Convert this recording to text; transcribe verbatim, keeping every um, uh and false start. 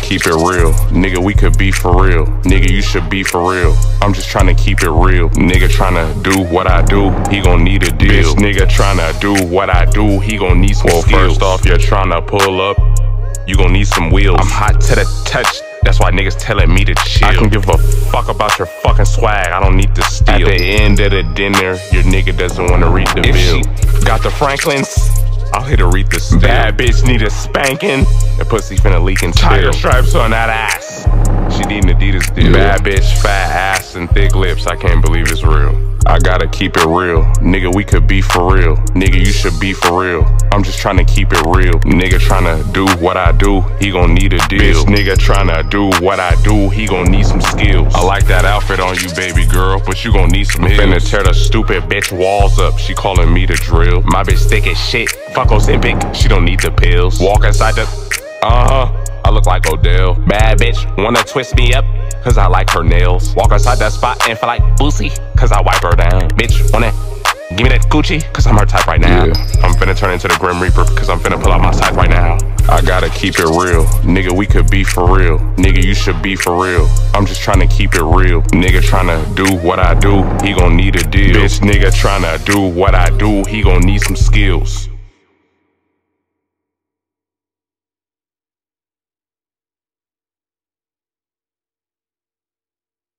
keep it real. Nigga, we could be for real. Nigga, you should be for real. I'm just tryna keep it real. Nigga tryna do what I do, he gon' need a deal. Bitch, nigga tryna do what I do, he gon' need some well, skills. First off, you're tryna pull up, you gon' need some wheels. I'm hot to the touch, that's why niggas telling me to chill. I can give a fuck about your fucking swag, I don't need to steal. At the end of the dinner, your nigga doesn't wanna read the if bill. She got the Franklins, I'll hit her read the still. Bad bitch need a spanking, that pussy finna leak and spill. Tiger stripes on that ass, she need an Adidas deal. Bad bitch, fat ass and thick lips, I can't believe it's real. I gotta keep it real. Nigga, we could be for real. Nigga, you should be for real. I'm just tryna keep it real. Nigga tryna do what I do, he gon' need a deal. Bitch, nigga tryna do what I do, he gon' need some skills. I like that outfit on you, baby girl, but you gon' need some heels. Finna tear the stupid bitch walls up, she calling me to drill. My bitch thick as shit, fuck Ozempic, she don't need the pills. Walk inside the, uh-huh, I look like Odell. Bad bitch, wanna twist me up, cause I like her nails. Walk inside that spot and feel like Boosie, cause I wipe her down. Bitch, wanna give me that Gucci, cause I'm her type right now. Yeah. I'm finna turn into the Grim Reaper, cause I'm finna pull out my scythe right now. I gotta keep it real. Nigga, we could be for real. Nigga, you should be for real. I'm just tryna keep it real. Nigga tryna do what I do, he gon' need a deal. Bitch, nigga tryna do what I do, he gon' need some skills.